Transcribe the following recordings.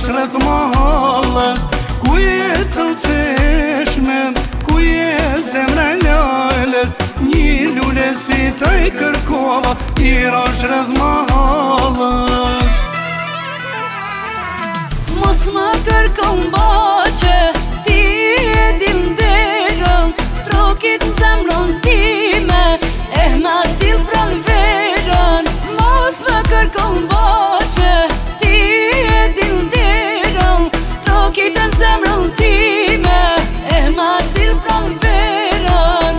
është rreth mahallës, ku je cauceshme, ku je zemra lales, një lule si të I kërkova, I rash rreth mahallës. Mos më kërkon baqe, ti e dim derën, trokit në zemrën time, ma sil pran verën. Mos më kërkon baqe, ti e dim derën, trokit në zemrën time, ma sil pran verën.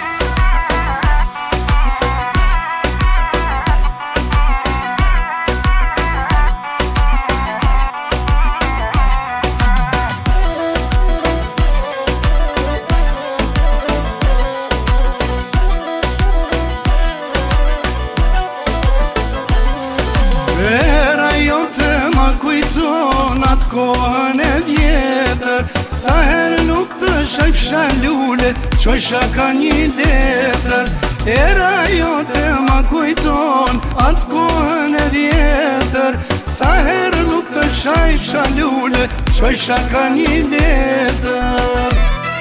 Atë kohën e vjetër, sa herë nuk të shajfsha lule, qojsha ka një letër. Era jote ma kujton, atë kohën e vjetër, sa herë nuk të shajfsha lule, qojsha ka një letër.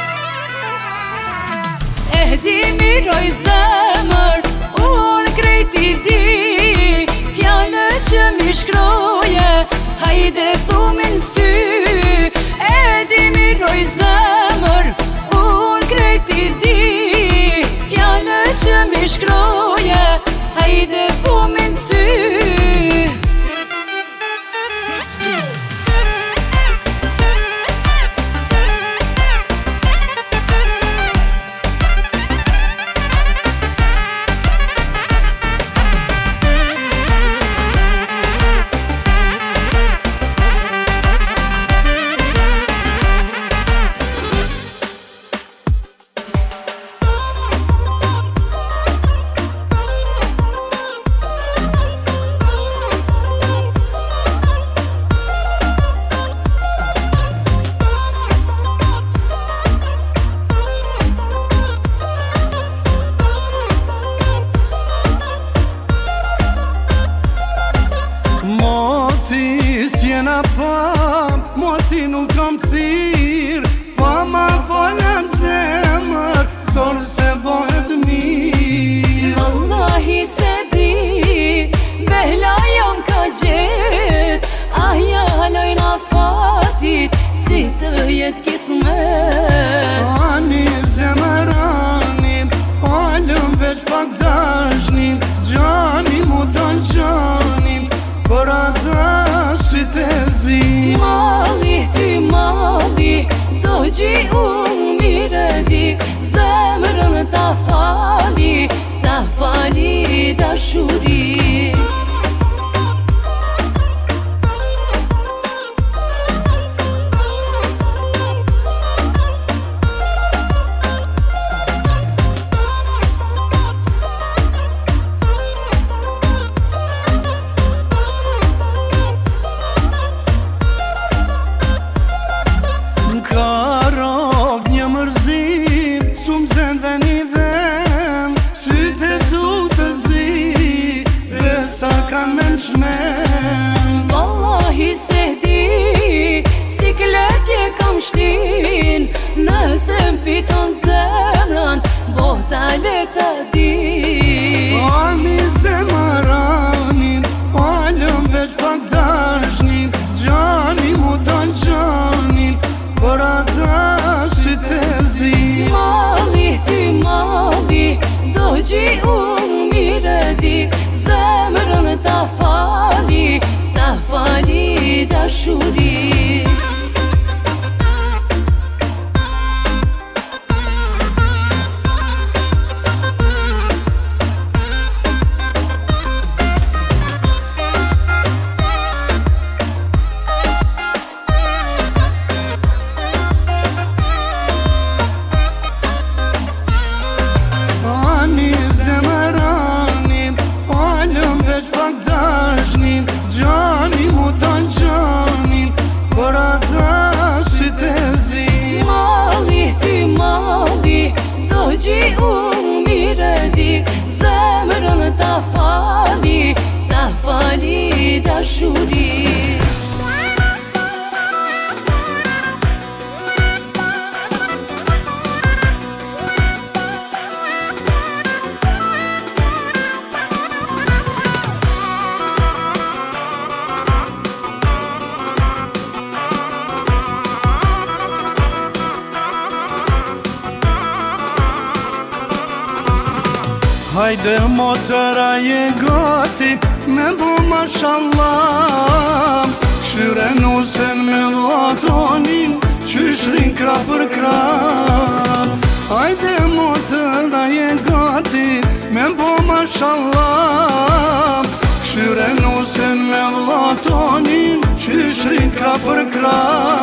Di miroj zemër, unë krejt I di, fjallë që mi shkroje, hajde thumin sy. Di miroj zemër, unë krejt I di, fjallë që mi shkroje, hajde thumin sy. Sjena pa, moti nuk kam thirë, pa ma falat zemër, sorë se bëhet mirë. Wallahi se di, behla jam ka gjet, aja halojna fatit, si të jet kismet. Ani zemër anim, falëm veç pak dashnim, gjani mu don gjanim, për ata syt e zi. Mali ty mali, do gji unë mire di, zemrën ta fali dashuri. Wallahi se di, si kletje kam shtin, nëse m'fiton zemrën, bota leta di. Ani zemaranin, falëm veç pak dashnin, gjani mu don gjanin, për ata syt e zi. Mali ty mali, do gji unë mire di, zemrën ta fali dashuri. Ani zemaranin, falëm veç pak dashnin, gjani mu don gjanin, për Hajde motëra je gati me bo mashallah, këshyre nusen me dhatonin qyshrin kra për kra. Hajde motëra je gati me bo mashallah, këshyre nusen me dhatonin qyshrin kra për kra.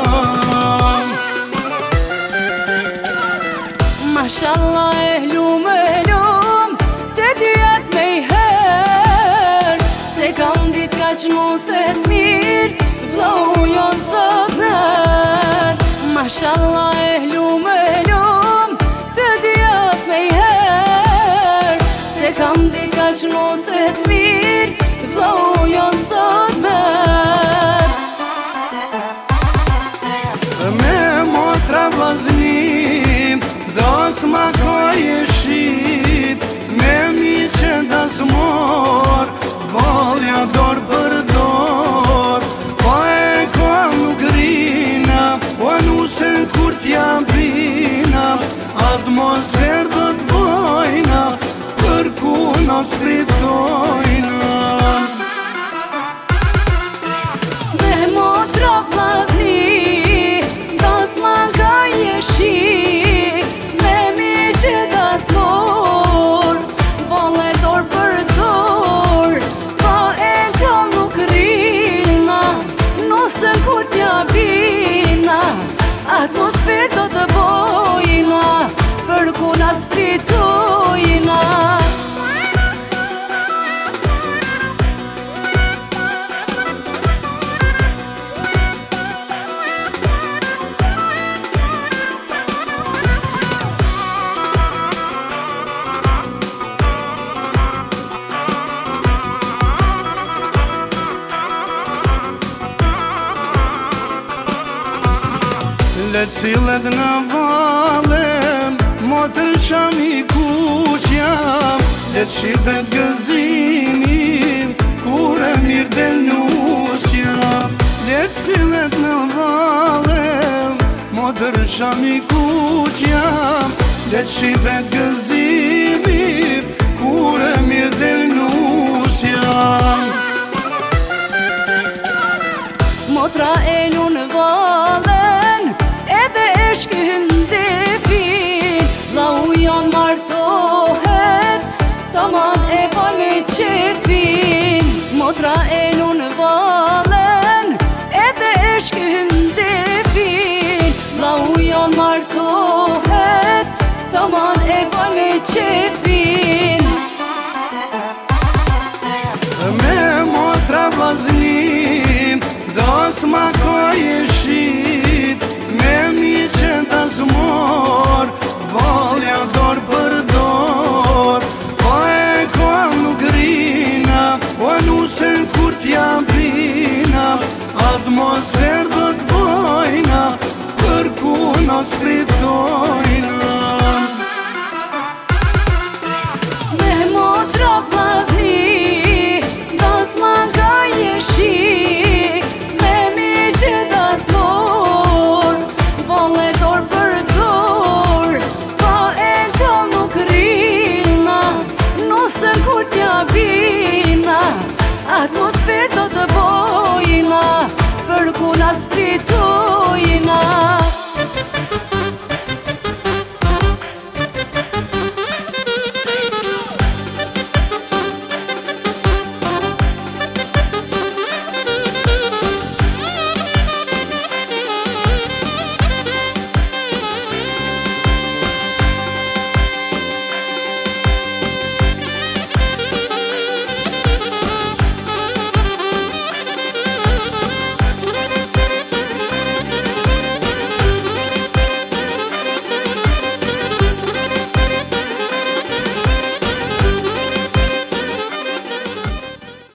Mashallah e lum te dyat me i her, se kam dit ka që moset mir, vlau jon sot ner. Mashallah e lum te dyat me i her, se kam dit ka që moset mir, vlau jon sot ner. Me motra vlaznim dos ma koj e shqip, me mi që das mor, volja dor për dor. Po e ka nuk rina, po nusen kur t'ja bina, atmosfer do t'bojna, për ku nos fritojna. Me motra vlazni, dos ma koj e shqip, atmosfer do të bojna, për ku na sfritojna. Letë cilët në valem, motër sham i kuqja, letë shifet gëzimim, kur e mirë del nusja. Letë cilët në valem, motër sham i kuqja, letë shifet gëzimim, kur e mirë del nusja. Motra e lunë valen, edhe e shkën defin, vlau jon martohet, taman e pa me qefin. Motra e lunë valen, edhe e shkën defin, vlau jon martohet, taman e pa me qefin.